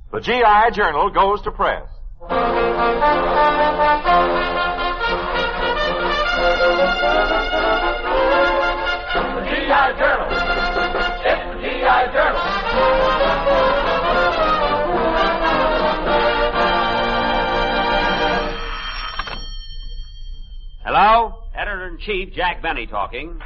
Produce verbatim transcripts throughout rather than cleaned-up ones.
The G I Journal goes to press. The G I Journal. It's the G I Journal. Hello? Editor-in-Chief Jack Benny talking.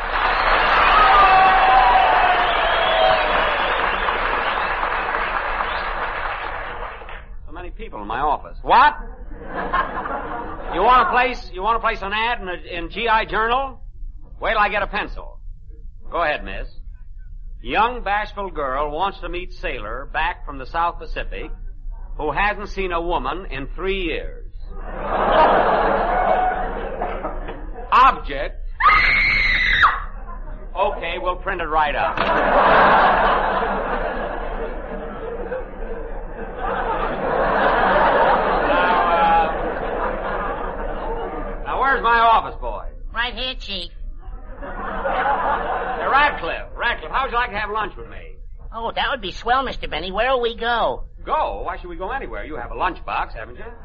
So many people in my office. What? You want to place, you want to place an ad in, a, in G I Journal? Wait till I get a pencil. Go ahead, miss. Young bashful girl wants to meet sailor back from the South Pacific who hasn't seen a woman in three years. Object. Okay, we'll print it right up. now, uh, now, where's my office boy? Right here, Chief. Hey, Radcliffe, Radcliffe, how would you like to have lunch with me? Oh, that would be swell, Mister Benny. Where'll we go? Go? Why should we go anywhere? You have a lunchbox, haven't you?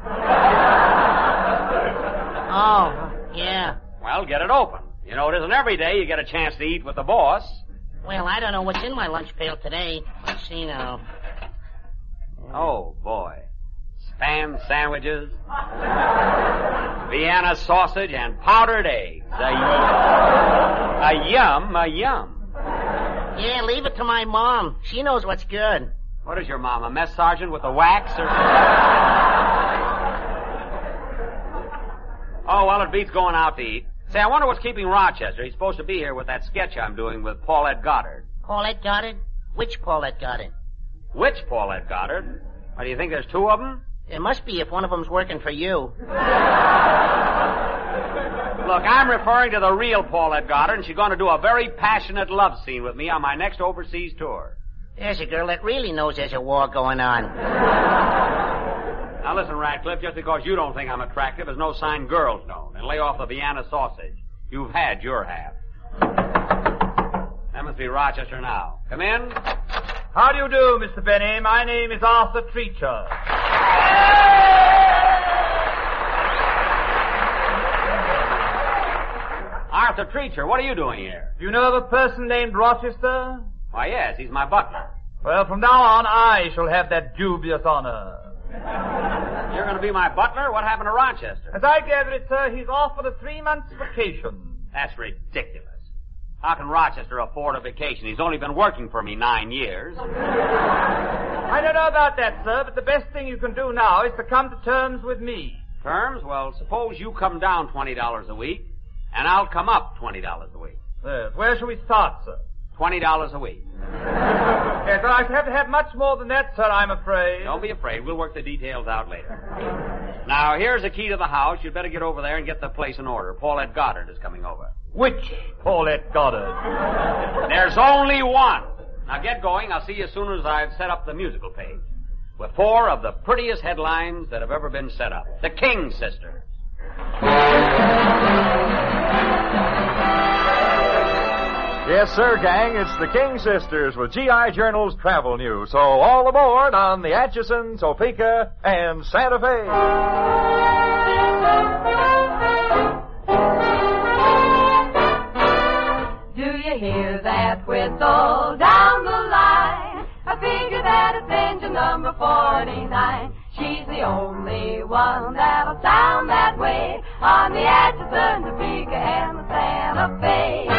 Oh, yeah. Well, get it open. You know, it isn't every day you get a chance to eat with the boss. Well, I don't know what's in my lunch pail today. Let's see now. Oh, boy. Spam sandwiches, Vienna sausage, and powdered eggs. A, a yum, a yum. Yeah, leave it to my mom. She knows what's good. What is your mom, a mess sergeant with the wax? Or... oh, well, it beats going out to eat. Say, I wonder what's keeping Rochester. He's supposed to be here with that sketch I'm doing with Paulette Goddard. Paulette Goddard? Which Paulette Goddard? Which Paulette Goddard? Why, do you think there's two of them? There must be if one of them's working for you. Look, I'm referring to the real Paulette Goddard, and she's going to do a very passionate love scene with me on my next overseas tour. There's a girl that really knows there's a war going on. Now listen, Radcliffe, just because you don't think I'm attractive is no sign girls don't. And lay off the Vienna sausage. You've had your half. That must be Rochester now. Come in. How do you do, Mister Benny? My name is Arthur Treacher. Arthur Treacher, what are you doing here? Do you know of a person named Rochester? Why, yes, he's my butler. Well, from now on, I shall have that dubious honor. You're going to be my butler? What happened to Rochester? As I gather it, sir, he's off for a three months vacation. That's ridiculous. How can Rochester afford a vacation? He's only been working for me nine years. I don't know about that, sir, but the best thing you can do now is to come to terms with me. Terms? Well, suppose you come down twenty dollars a week, and I'll come up twenty dollars a week. Yes. Where shall we start, sir? twenty dollars a week. Yes, I have to have much more than that, sir, I'm afraid. Don't be afraid. We'll work the details out later. Now, here's the key to the house. You'd better get over there and get the place in order. Paulette Goddard is coming over. Which Paulette Goddard? There's only one. Now, get going. I'll see you as soon as I've set up the musical page. With four of the prettiest headlines that have ever been set up. The King Sisters. Yes, sir, gang, it's the King Sisters with G I Journal's travel news. So all aboard on the Atchison, Topeka, and Santa Fe. Do you hear that whistle down the line? I figure that it's engine number forty-nine. She's the only one that'll sound that way on the Atchison, Topeka, and the Santa Fe.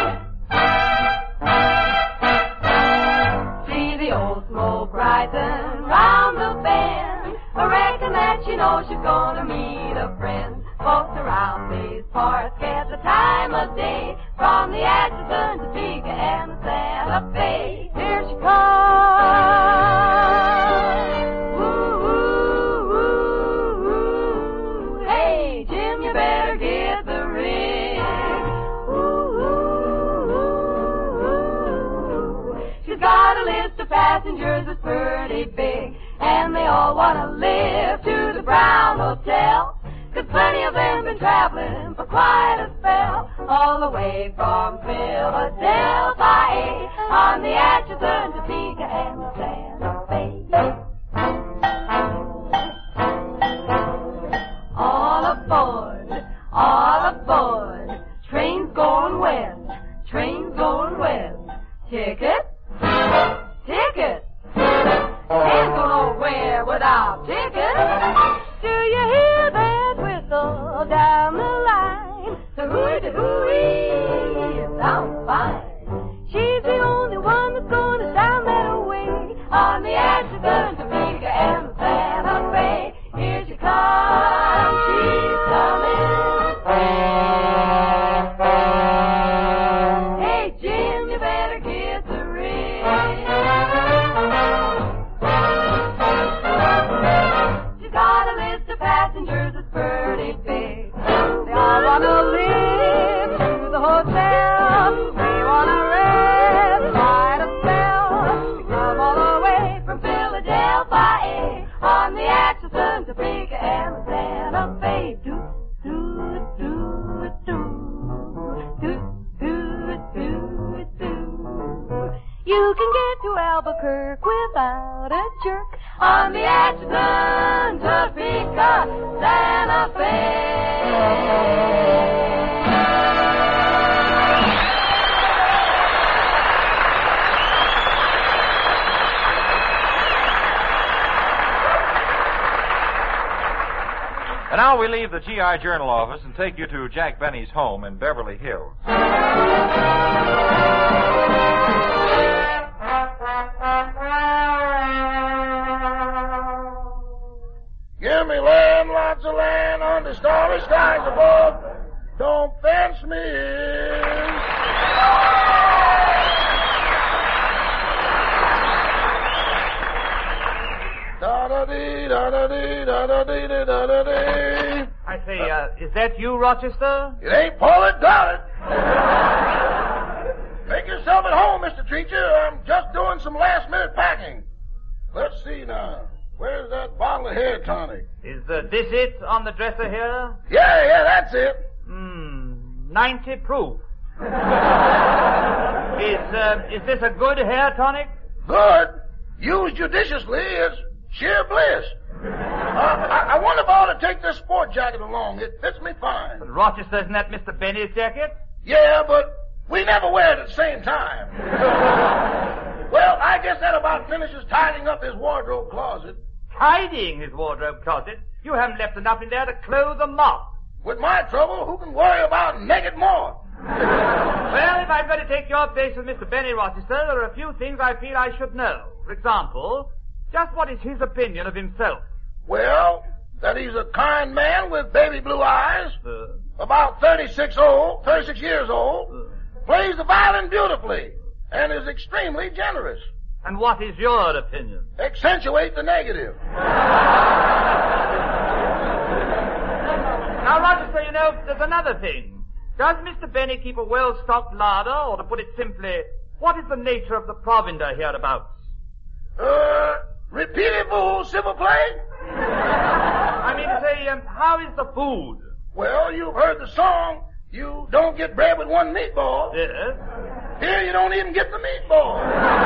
See the old smoke rising round the bend. I reckon that she knows she's gonna meet a friend. Folks around these parts get the time of day from the Atchison, Topeka, and the Santa Fe. Here she comes. Ooh, ooh, ooh, ooh. Hey, Jim, you better get the rig. Ooh, ooh, ooh, ooh. She's got a list of passengers that's pretty big, and they all want to live to the Brown Hotel. 'Cause plenty of them been traveling for quite a spell, all the way from Philadelphia on the Atchison, Topeka, and the Santa Fe. without chicken. Do you hear that whistle down the line? Hooey-de-hooey, it sounds fine. She's the only one that's gonna sound that away on the Atchison, Topeka, and the Santa Fe. Here she comes, she's coming. Hey, Jim, you better get the ring. She's got a list of passengers that's pretty big. They all wanna live to the hotel. They wanna rest, find a spell. They come all the way from Philadelphia on the Atchison, Topeka, and the Santa Fe. Do, do, do, do, do, do, do, do. You can get to Albuquerque without a jerk on the Atchison, Topeka, Santa Fe. And now we leave the G I Journal office and take you to Jack Benny's home in Beverly Hills. Give me land, lots of land, under starry skies above. Don't fence me in. Da-da-dee, da-da-dee, da-da-dee, da-da-dee. I say, uh, is that you, Rochester? It ain't Paul that got it. Make yourself at home, Mister Treacher. I'm just doing some last-minute packing. Let's see now. Where's that bottle of hair tonic? Is uh, this it on the dresser here? Yeah, yeah, that's it. Hmm, ninety proof. is, uh, is this a good hair tonic? Good. Used judiciously is sheer bliss. Uh, I, I wonder if I ought to take this sport jacket along. It fits me fine. But Rochester, isn't that Mister Benny's jacket? Yeah, but we never wear it at the same time. Well, I guess that about finishes tidying up his wardrobe closet. Tidying his wardrobe closet? You haven't left enough in there to clothe a moth. With my trouble, who can worry about naked moth? Well, if I'm going to take your place with Mister Benny, Rochester, there are a few things I feel I should know. For example, just what is his opinion of himself? Well, that he's a kind man with baby blue eyes, Uh, about thirty-six old, thirty-six years old, uh, plays the violin beautifully, and is extremely generous. and what is your opinion? Accentuate the negative. Now, Rochester, you know, there's another thing. Does Mister Benny keep a well-stocked larder, or to put it simply, what is the nature of the provender hereabouts? Uh, repeatable civil play? I mean to say, um, how is the food? Well, you've heard the song, you don't get bread with one meatball. Yes. Here you don't even get the meatball.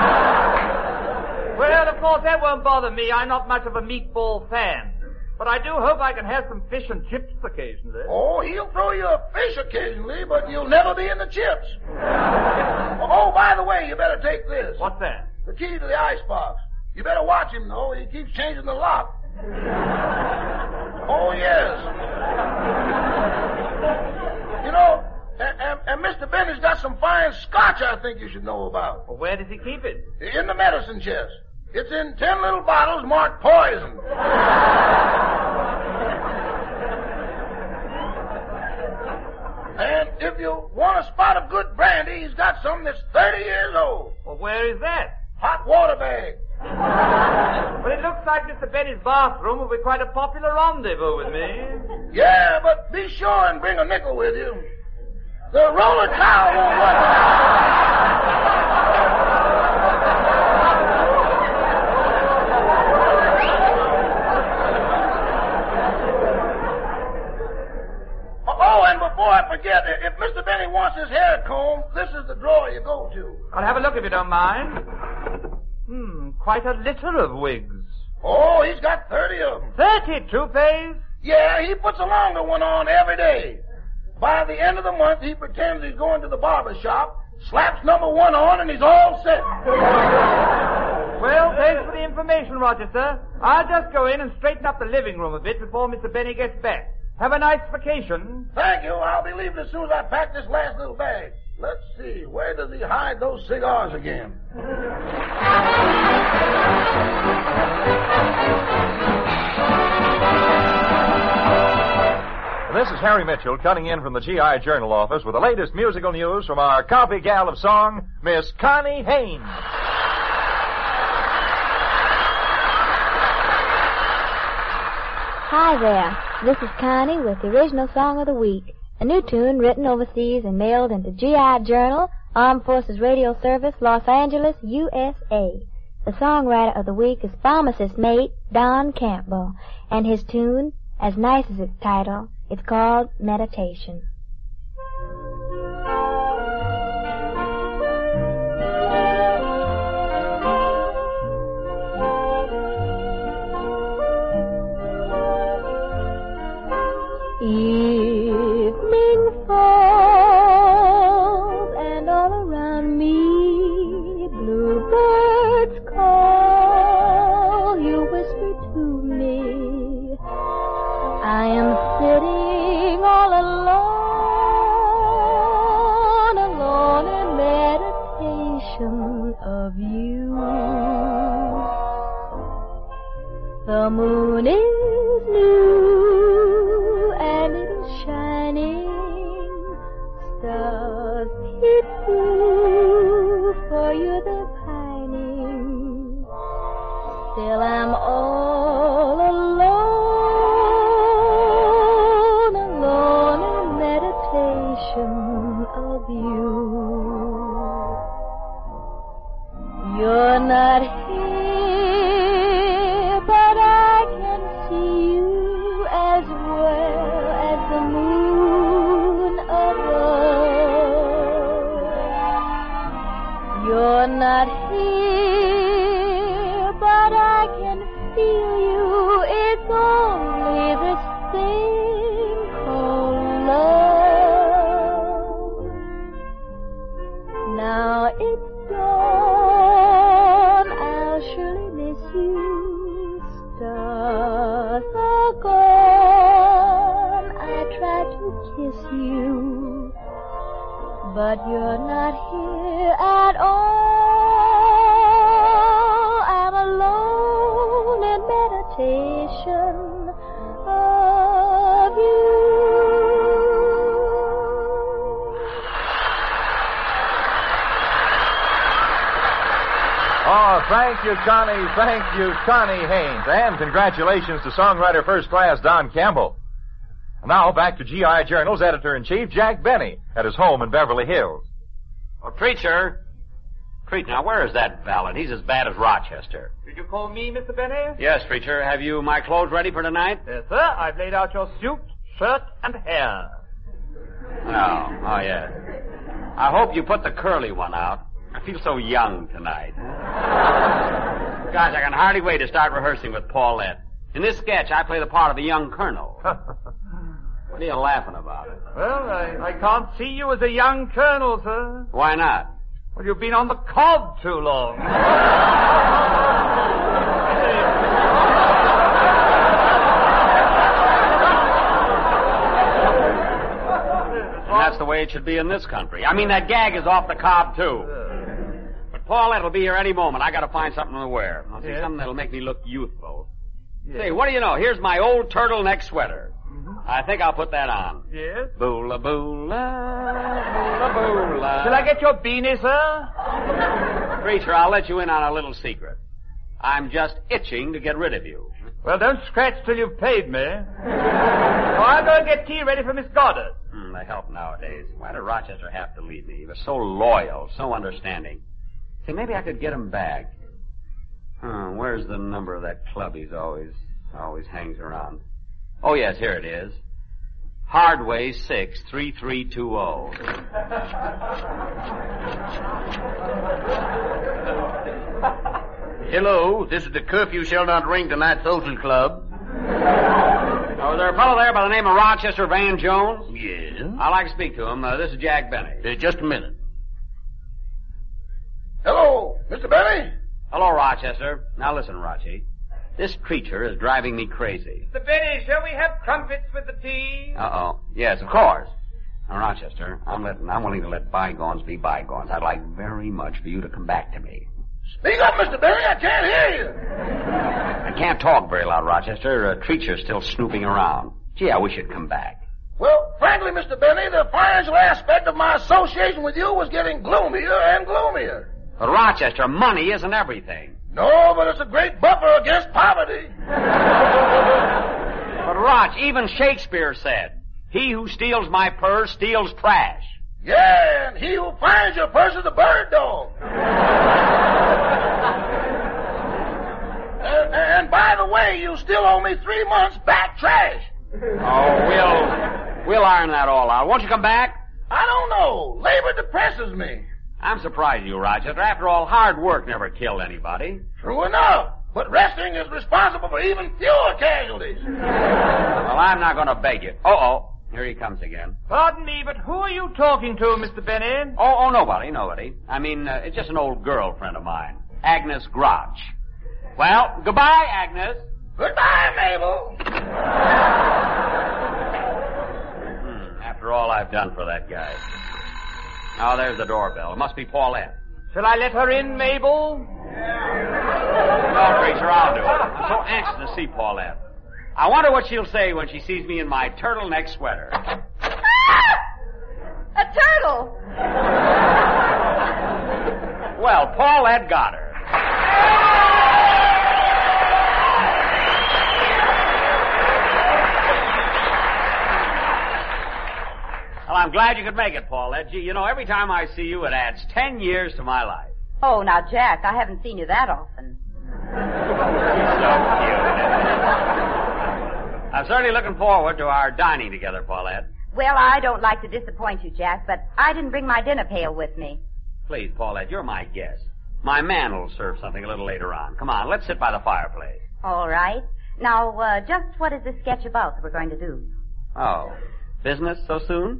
Well, of course, that won't bother me. I'm not much of a meatball fan. But I do hope I can have some fish and chips occasionally. Oh, he'll throw you a fish occasionally, but you'll never be in the chips. Oh, by the way, you better take this. What's that? The key to the icebox. You better watch him, though. He keeps changing the lock. Oh, yes. You know, and, and, and Mister Benny's got some fine scotch I think you should know about. Well, where does he keep it? In the medicine chest. It's in ten little bottles marked poison. And if you want a spot of good brandy, he's got some that's thirty years old. Well, where is that? Hot water bag. Well, it looks like Mister Benny's bathroom will be quite a popular rendezvous with me. Yeah, but be sure and bring a nickel with you. The roller towel won't work. Oh, and before I forget, if Mister Benny wants his hair combed, this is the drawer you go to. I'll have a look if you don't mind. Hmm, quite a litter of wigs. Oh, he's got thirty of them. Thirty, Two-Face? Yeah, he puts a longer one on every day. By the end of the month, he pretends he's going to the barber shop, slaps number one on, and he's all set. Well, thanks for the information, Rochester. I'll just go in and straighten up the living room a bit before Mister Benny gets back. Have a nice vacation. Thank you. I'll be leaving as soon as I pack this last little bag. Let's see. Where does he hide those cigars again? This is Harry Mitchell cutting in from the G I Journal office with the latest musical news from our copy gal of song, Miss Connie Haynes. Hi there. This is Connie with the original song of the week, a new tune written overseas and mailed into G I Journal, Armed Forces Radio Service, Los Angeles, U S A. The songwriter of the week is pharmacist mate Don Campbell, and his tune, as nice as its title, it's called Meditation. Evening falls and all around me bluebirds call. You whisper to me, I am sitting all alone, alone in meditation of you. The moon is new and it is shining. Stars peep through, for you they're pining. Still I'm all alone, alone in meditation of you. You're not here, but I can see you as well as the moon above. You're not here, but I can feel you. It's only this thing called love. Now it's gone, I'll surely miss you. Stars are gone, I tried to kiss you, but you're not here at all. I'm alone in meditation of you. Oh, thank you, Connie. Thank you, Connie Haynes. And congratulations to songwriter first class Don Campbell. Now back to G I Journal's editor-in-chief, Jack Benny, at his home in Beverly Hills. Well, Treacher. Treacher, now where is that valet? He's as bad as Rochester. Did you call me, Mister Benny? Yes, Treacher. Have you my clothes ready for tonight? Yes, sir. I've laid out your suit, shirt, and hair. Oh, oh, yes. I hope you put the curly one out. I feel so young tonight. Gosh, I can hardly wait to start rehearsing with Paulette. In this sketch, I play the part of a young colonel. What are you laughing about? Well, I, I can't see you as a young colonel, sir. Why not? Well, you've been on the cob too long. And that's the way it should be in this country. I mean, that gag is off the cob, too. But Paulette will be here any moment. I gotta find something to wear. I'll see Yes. something that'll make me look youthful. Yes. Say, what do you know? Here's my old turtleneck sweater. I think I'll put that on. Yes? Boola boola, boola boola. Shall I get your beanie, sir? Preacher, I'll let you in on a little secret. I'm just itching to get rid of you. Well, don't scratch till you've paid me. Oh, I'll go and get tea ready for Miss Goddard. Hmm, the help nowadays. Why did Rochester have to leave me? He was so loyal, so understanding. See, maybe I could get him back. Huh, where's the number of that club he's always, always hangs around? Oh, yes, here it is. Hardway six three three two oh. Hello, this is the Curfew Shall Not Ring Tonight Social Club. Oh, is there a fellow there by the name of Rochester Van Jones? Yes? I'd like to speak to him. Uh, this is Jack Benny. Uh, just a minute. Hello, Mister Benny? Hello, Rochester. Now listen, Rochi. This creature is driving me crazy. Mister Benny, shall we have crumpets with the tea? Uh-oh. Yes, of course. Now, Rochester, I'm letting, I'm willing to let bygones be bygones. I'd like very much for you to come back to me. Speak up, Mister Benny. I can't hear you. I can't talk very loud, Rochester. A creature's still snooping around. Gee, I wish you'd come back. Well, frankly, Mister Benny, the financial aspect of my association with you was getting gloomier and gloomier. But, Rochester, money isn't everything. No, but it's a great buffer against poverty. But, Roch, even Shakespeare said, he who steals my purse steals trash. Yeah, and he who finds your purse is a bird dog. and, and by the way, you still owe me three months back trash. Oh, we'll, we'll iron that all out. Won't you come back? I don't know. Labor depresses me. I'm surprised at you, Rochester. After all, hard work never killed anybody. True enough. But resting is responsible for even fewer casualties. Well, I'm not going to beg you. Uh-oh. Here he comes again. Pardon me, but who are you talking to, Mister Benny? Oh, oh, nobody, nobody. I mean, uh, it's just an old girlfriend of mine, Agnes Grotch. Well, goodbye, Agnes. Goodbye, Mabel. hmm, after all I've done for that guy. Oh, there's the doorbell. It must be Paulette. Shall I let her in, Mabel? No, Tracer, I'll do it. I'm so anxious to see Paulette. I wonder what she'll say when she sees me in my turtleneck sweater. Ah! A turtle! Well, Paulette got her. Well, I'm glad you could make it, Paulette. Gee, you know, every time I see you, it adds ten years to my life. Oh, now, Jack, I haven't seen you that often. So cute. I'm certainly looking forward to our dining together, Paulette. Well, I don't like to disappoint you, Jack, but I didn't bring my dinner pail with me. Please, Paulette, you're my guest. My man will serve something a little later on. Come on, let's sit by the fireplace. All right. Now, uh, just what is this sketch about that we're going to do? Oh, business so soon?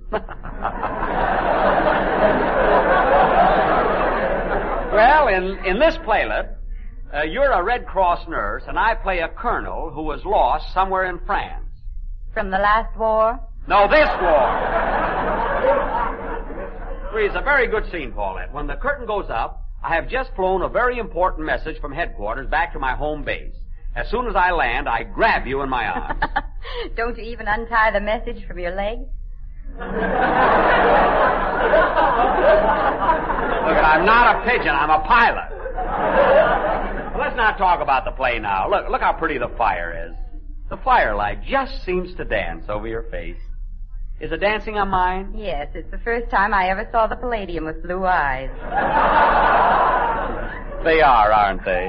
Well, in, in this playlet, uh, you're a Red Cross nurse, and I play a colonel who was lost somewhere in France. From the last war? No, this war. Please, a very good scene, Paulette. When the curtain goes up, I have just flown a very important message from headquarters back to my home base. As soon as I land, I grab you in my arms. Don't you even untie the message from your leg? Look, I'm not a pigeon. I'm a pilot. Well, let's not talk about the play now. Look, look how pretty the fire is. The firelight just seems to dance over your face. Is it dancing on mine? Yes, it's the first time I ever saw the Palladium with blue eyes. They are, aren't they?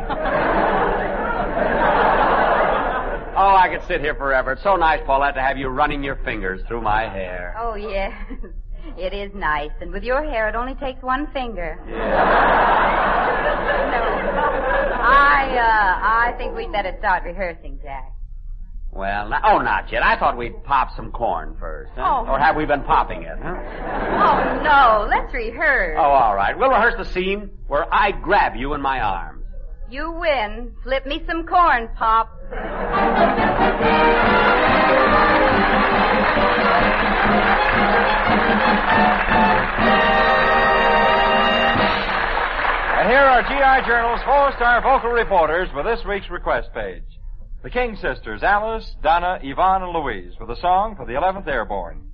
Oh, I could sit here forever. It's so nice, Paulette, to have you running your fingers through my hair. Oh, yes. It is nice. And with your hair, it only takes one finger. Yeah. No. I, uh, I think we'd better start rehearsing, Jack. Well, not, oh, not yet. I thought we'd pop some corn first. Huh? Oh. Or have we been popping it, huh? Oh, no. Let's rehearse. Oh, all right. We'll rehearse the scene where I grab you in my arms. You win. Flip me some corn, Pop. And here are G I Journal's four-star vocal reporters for this week's request page. The King sisters, Alice, Donna, Yvonne, and Louise, with a song for the eleventh Airborne.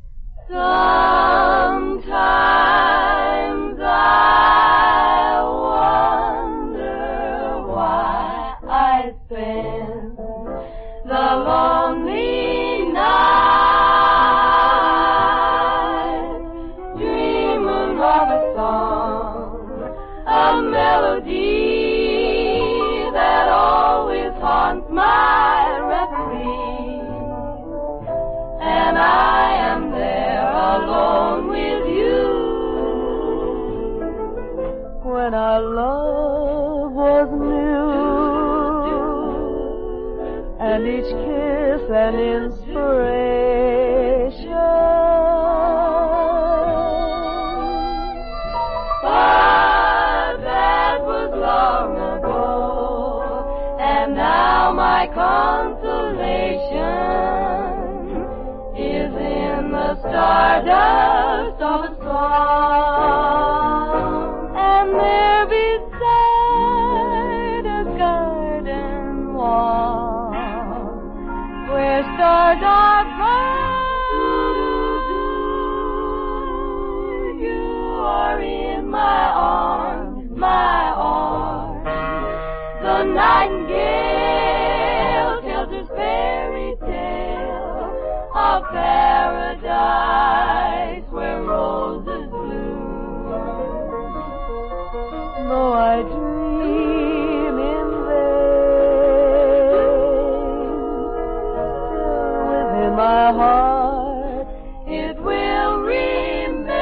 Sometimes I wonder why I spend the lonely night dreaming of a song, a melody that always haunts my reverie, and I am there alone with you. When our love was new, and each kiss an inspiration, but that was long ago. my consolation is in the stardust of a song, and there beside a garden wall where stars are bright, you are in my arms, my arms. The nightingale tells her fairy tale of paradise where roses bloom. Though I dream in vain, within my heart it will remain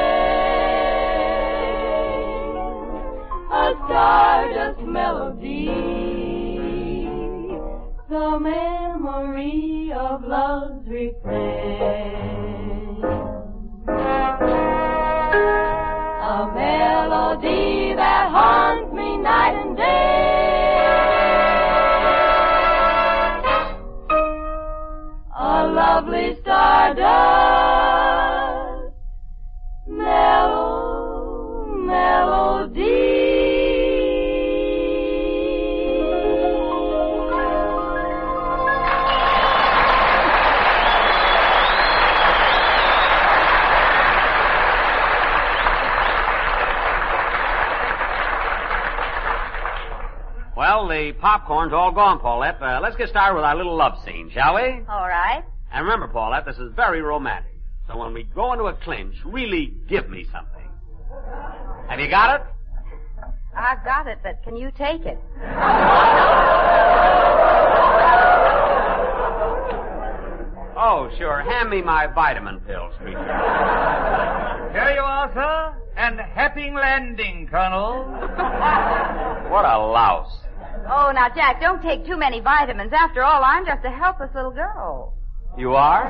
a stardust melody, the memory of love's refrain. A melody that haunts me night and day. A lovely stardust mellow melody. Well, the popcorn's all gone, Paulette. Uh, let's get started with our little love scene, shall we? All right. And remember, Paulette, this is very romantic. So when we go into a clinch, really give me something. Have you got it? I've got it, but can you take it? Oh, sure. Hand me my vitamin pills, Creature. Here you are, sir. And happy landing, Colonel. What a louse. Oh, now, Jack, don't take too many vitamins. After all, I'm just a helpless little girl. You are?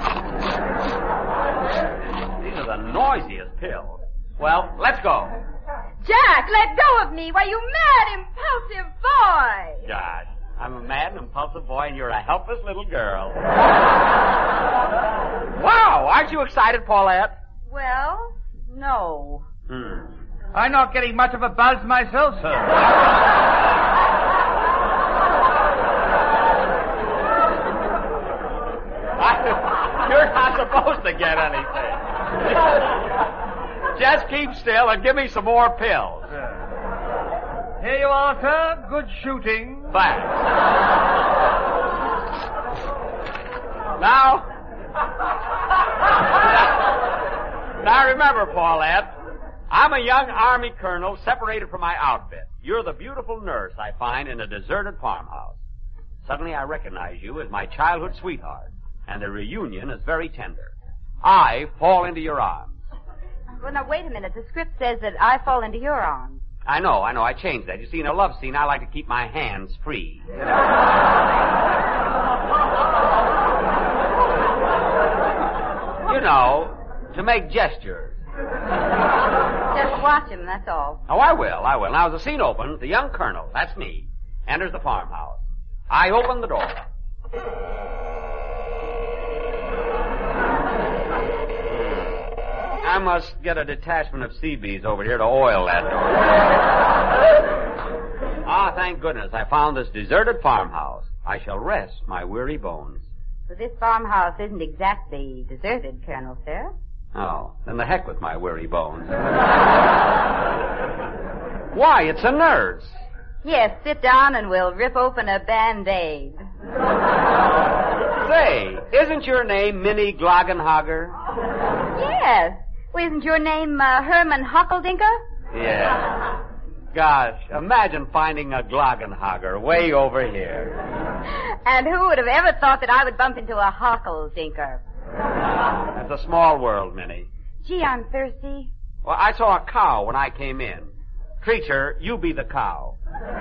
These are the noisiest pills. Well, let's go. Jack, let go of me. Why, you mad, impulsive boy. Gosh, I'm a mad and impulsive boy, and you're a helpless little girl. Wow, aren't you excited, Paulette? Well, no. Hmm. I'm not getting much of a buzz myself, sir. I, you're not supposed to get anything. Just keep still and give me some more pills. Here you are, sir. Good shooting. Thanks. Now, now remember, Paulette, I'm a young Army colonel separated from my outfit. You're the beautiful nurse I find in a deserted farmhouse. Suddenly I recognize you as my childhood sweetheart, and the reunion is very tender. I fall into your arms. Well, now, wait a minute. The script says that I fall into your arms. I know, I know. I changed that. You see, in a love scene, I like to keep my hands free. You know, to make gestures. Just watch him, that's all. Oh, I will, I will. Now, as the scene opens, the young colonel, that's me, enters the farmhouse. I open the door. I must get a detachment of sea bees over here to oil that door. Ah, thank goodness, I found this deserted farmhouse. I shall rest my weary bones. But this farmhouse isn't exactly deserted, Colonel, sir. Oh, then the heck with my weary bones. Why, it's a nurse. Yes, sit down and we'll rip open a Band-Aid. Say, isn't your name Minnie Gloggenhager? Yes. Well, isn't your name uh, Herman Huckledinker? Yeah. Gosh, imagine finding a Gloggenhager way over here. And who would have ever thought that I would bump into a Huckledinker? It's a small world, Minnie. Gee, I'm thirsty. Well, I saw a cow when I came in. Creature, you be the cow.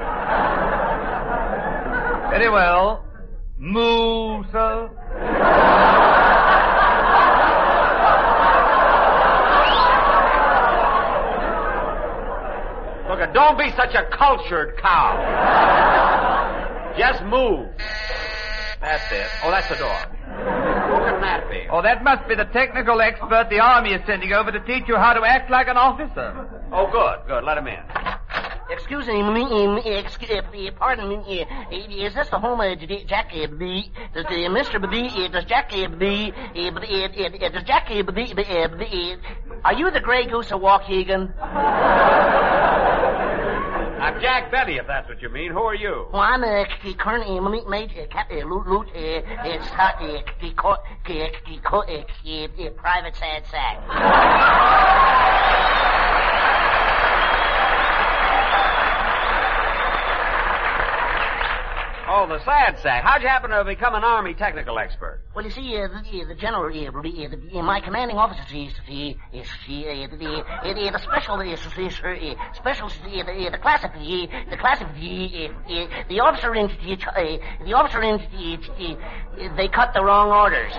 Very well. Moo, sir. Look, don't be such a cultured cow. Just move. That's it. Oh, that's the door. Who can that be? Oh, that must be the technical expert the Army is sending over to teach you how to act like an officer. Oh, good, good. Let him in. Excuse me, um, excuse, uh, pardon me, uh, is this the home of Jack uh, B? Does the uh, Mister B, uh, does Jack uh, B, uh, uh, uh, does Jack uh, B, uh, uh, are you the Grey Goose of Waukegan? I'm Jack Benny, if that's what you mean. Who are you? Well, I'm a uh, Colonel uh, Major Captain Loot Loot, uh, uh, Scott, uh, uh, uh, uh, Private Sad Sack. Oh, the sad sack. How'd you happen to become an Army technical expert? Well, you see, uh, the, the general, uh, the, uh, my commanding officer is the, is the, uh, the, uh, the special, uh, uh, special, uh, the, the class of the, the class of the, uh, the officer in the, uh, the officer in the, uh, they cut the wrong orders.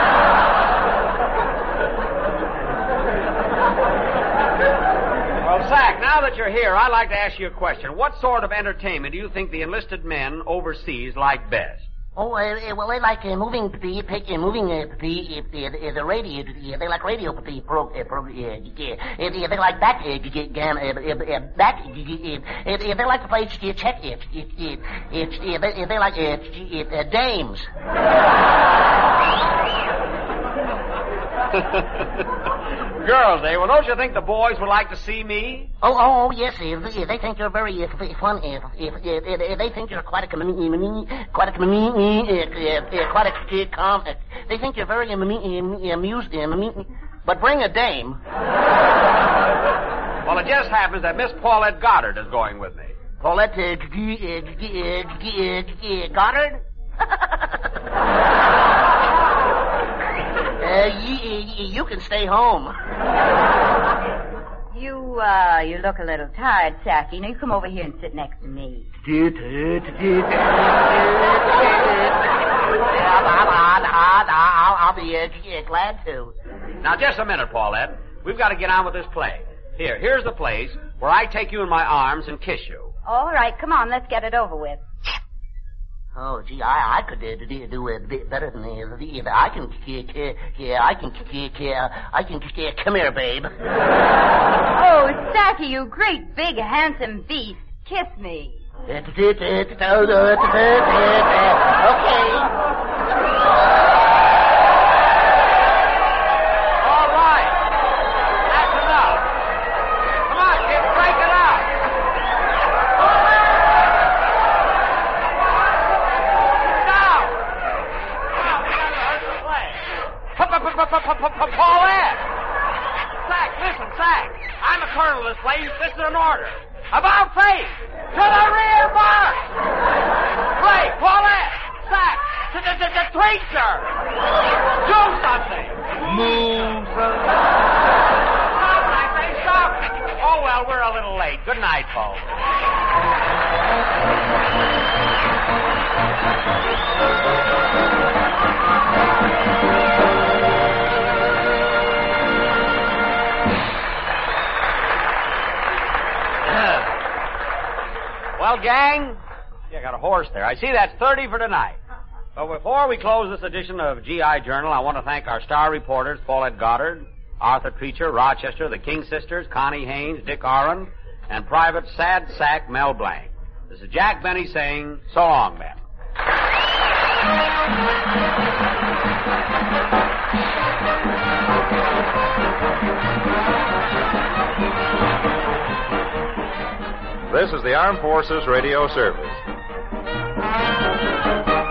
Well, Sack, now that you're here, I'd like to ask you a question. What sort of entertainment do you think the enlisted men overseas like best? Oh, uh, well, they like uh, moving the uh, moving uh, the, uh, the radio. Uh, they like radio the pro, uh, pro, uh, uh, uh, they like back uh, gam, uh, uh, back. Uh, uh, they like to play uh, check. Uh, uh, uh, they, they like uh, uh, dames. Girls, eh? Well, don't you think the boys would like to see me? Oh, oh, yes. Uh, they think you're very uh, fun. Uh, uh, they think you're quite a comedian, quite a comedian, uh, quite a com. Uh, they think you're very amused. Uh, but bring a dame. Well, it just happens that Miss Paulette Goddard is going with me. Paulette uh, g- uh, g- uh, g- uh, Goddard? Uh, you, you can stay home. You, uh, you look a little tired, Sacky. Now, you come over here and sit next to me. I'll, I'll be uh, glad to. Now, just a minute, Paulette. We've got to get on with this play. Here, here's the place where I take you in my arms and kiss you. All right, come on, let's get it over with. Oh, gee, I, I could uh, do, do a bit better than uh, the, I can, uh, yeah, I can, uh, I can, uh, come here, babe. Oh, Sacky, you great, big, handsome beast. Kiss me. Okay. All right. That's enough. Come on, kid, break it up. Paulette! Sack, listen, Sack. I'm a colonel of this place. This is an order. About face! To the rear march! Play, Paulette! Sack! To the, the, the tweetser! Do something! Move. Stop, I say stop! Oh, well, we're a little late. Good night, folks. Well, gang, you got a horse there. I see that's thirty for tonight. But before we close this edition of G I Journal, I want to thank our star reporters, Paulette Goddard, Arthur Treacher, Rochester, the King Sisters, Connie Haynes, Dick Oren, and Private Sad Sack Mel Blanc. This is Jack Benny saying, so long, men. This is the Armed Forces Radio Service.